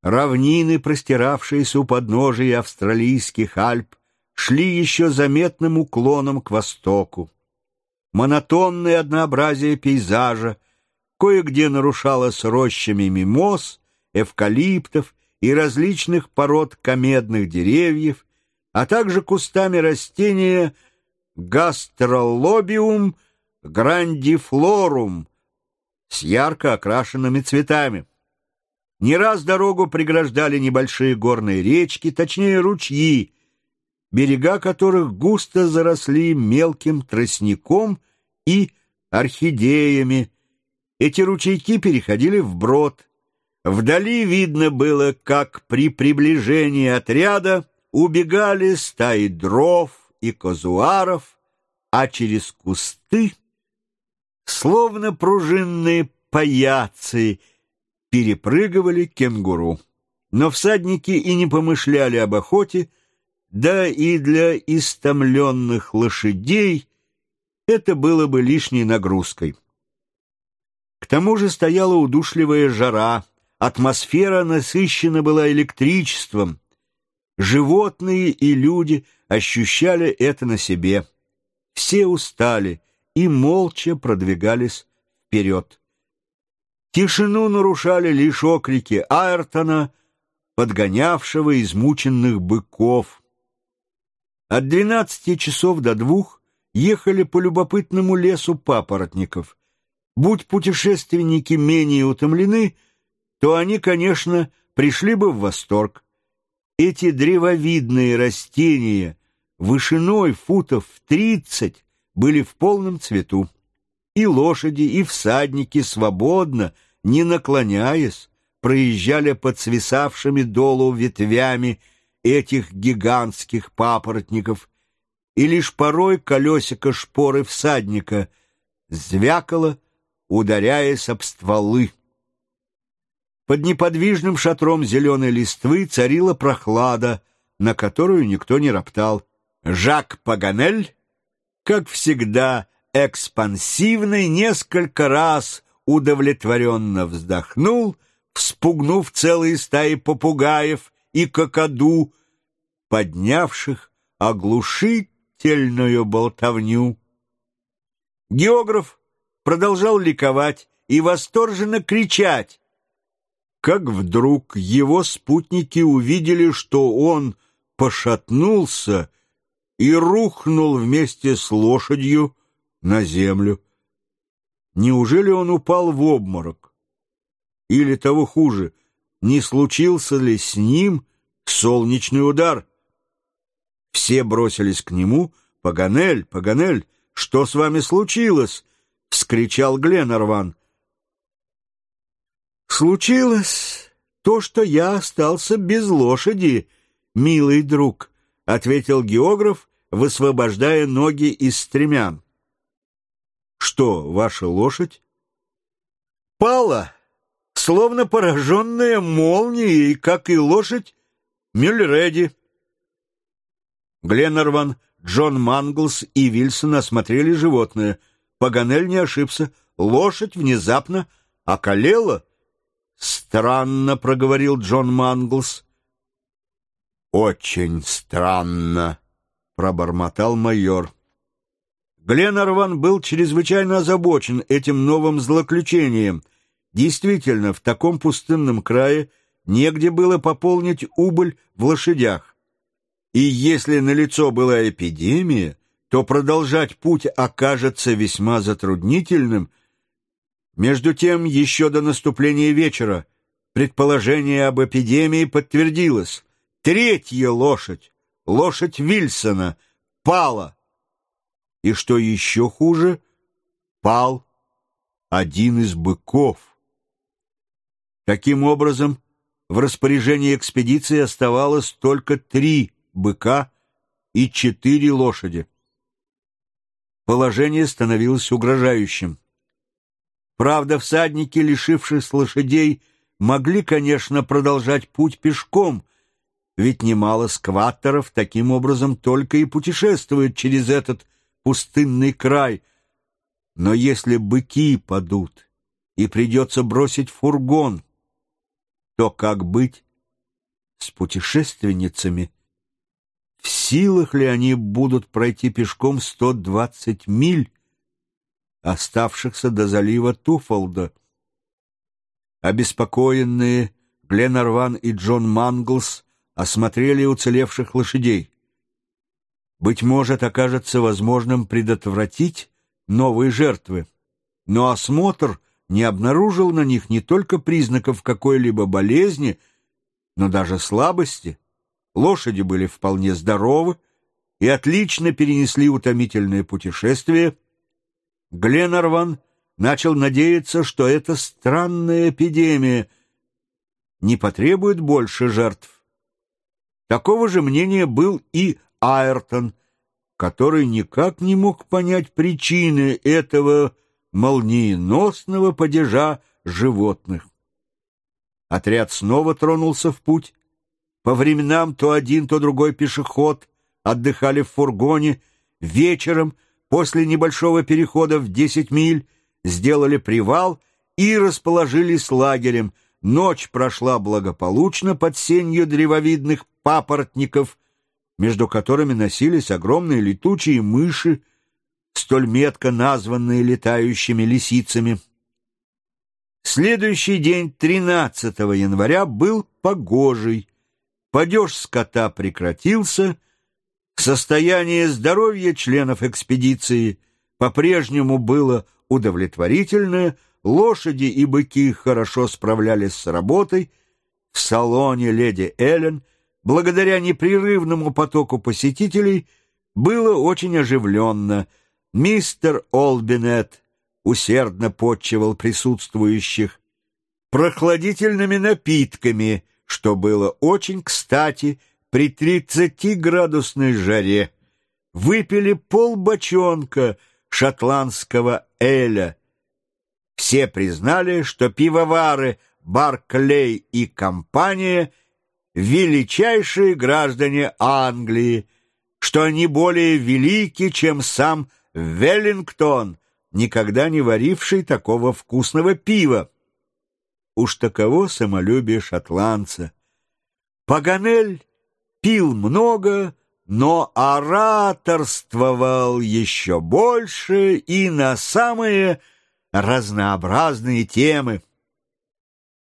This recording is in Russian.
Равнины, простиравшиеся у подножия австралийских Альп, шли еще заметным уклоном к востоку. Монотонное однообразие пейзажа кое-где нарушалось рощами мимоз, эвкалиптов и различных пород комедных деревьев, а также кустами растения гастролобиум грандифлорум с ярко окрашенными цветами. Не раз дорогу преграждали небольшие горные речки, точнее ручьи, берега которых густо заросли мелким тростником и орхидеями. Эти ручейки переходили вброд. Вдали видно было, как при приближении отряда убегали стаи дров и казуаров, а через кусты, словно пружинные паяцы, перепрыгивали кенгуру. Но всадники и не помышляли об охоте, да и для истомленных лошадей это было бы лишней нагрузкой. К тому же стояла удушливая жара, атмосфера насыщена была электричеством. Животные и люди ощущали это на себе. Все устали и молча продвигались вперед. Тишину нарушали лишь окрики Айртона, подгонявшего измученных быков. От 12 часов до 2 ехали по любопытному лесу папоротников. Будь путешественники менее утомлены, то они, конечно, пришли бы в восторг. Эти древовидные растения вышиной футов в 30 были в полном цвету. И лошади, и всадники свободно, не наклоняясь, проезжали под свисавшими долу ветвями этих гигантских папоротников, и лишь порой колесико шпоры всадника звякало, ударяясь об стволы. Под неподвижным шатром зеленой листвы царила прохлада, на которую никто не роптал. Жак Паганель, как всегда экспансивный, несколько раз удовлетворенно вздохнул, вспугнув целые стаи попугаев и какаду, поднявших оглушительную болтовню. Географ продолжал ликовать и восторженно кричать, как вдруг его спутники увидели, что он пошатнулся и рухнул вместе с лошадью на землю. Неужели он упал в обморок? Или, того хуже, не случился ли с ним солнечный удар? Все бросились к нему. «Паганель, Паганель, что с вами случилось?» — вскричал Гленарван. «Случилось то, что я остался без лошади, милый друг», — ответил географ, высвобождая ноги из стремян. «Что, ваша лошадь?» «Пала, словно пораженная молнией, как и лошадь Мюллереди». Гленарван, Джон Манглс и Вильсон осмотрели животное. Паганель не ошибся. Лошадь внезапно околела. «Странно», — проговорил Джон Манглс. «Очень странно», — пробормотал майор. Гленарван был чрезвычайно озабочен этим новым злоключением. Действительно, в таком пустынном крае негде было пополнить убыль в лошадях. И если налицо была эпидемия, то продолжать путь окажется весьма затруднительным. Между тем, еще до наступления вечера предположение об эпидемии подтвердилось. Третья лошадь, лошадь Вильсона, пала. И что еще хуже, пал один из быков. Таким образом, в распоряжении экспедиции оставалось только 3 быка и 4 лошади. Положение становилось угрожающим. Правда, всадники, лишившись лошадей, могли, конечно, продолжать путь пешком, ведь немало скваттеров таким образом только и путешествуют через этот пустынный край. Но если быки падут и придется бросить фургон, то как быть с путешественницами. В силах ли они будут пройти пешком 120 миль, оставшихся до залива Туфолда? Обеспокоенные Гленарван и Джон Манглс осмотрели уцелевших лошадей. Быть может, окажется возможным предотвратить новые жертвы, но осмотр не обнаружил на них не только признаков какой-либо болезни, но даже слабости. Лошади были вполне здоровы и отлично перенесли утомительное путешествие. Гленарван начал надеяться, что эта странная эпидемия не потребует больше жертв. Такого же мнения был и Айртон, который никак не мог понять причины этого молниеносного падежа животных. Отряд снова тронулся в путь. По временам то один, то другой пешеход отдыхали в фургоне. Вечером, после небольшого перехода в 10 миль, сделали привал и расположились лагерем. Ночь прошла благополучно под сенью древовидных папоротников, между которыми носились огромные летучие мыши, столь метко названные летающими лисицами. Следующий день, 13 января, был погожий. Падеж скота прекратился. Состояние здоровья членов экспедиции по-прежнему было удовлетворительное. Лошади и быки хорошо справлялись с работой. В салоне леди Эллен, благодаря непрерывному потоку посетителей, было очень оживленно. Мистер Олбинет усердно подчивал присутствующих прохладительными напитками, что было очень кстати при 30-градусной жаре. Выпили полбочонка шотландского эля. Все признали, что пивовары Барклей и компания — величайшие граждане Англии, что они более велики, чем сам Веллингтон, никогда не варивший такого вкусного пива. Уж таково самолюбие шотландца. Паганель пил много, но ораторствовал еще больше и на самые разнообразные темы.